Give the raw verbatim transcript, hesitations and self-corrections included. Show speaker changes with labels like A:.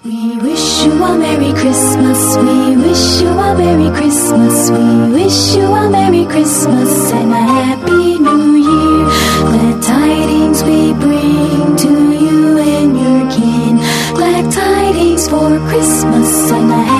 A: We wish you a Merry Christmas, we wish you a Merry Christmas, we wish you a Merry Christmas and a Happy New Year. Glad tidings we bring to you and your kin, glad tidings for Christmas and a Happy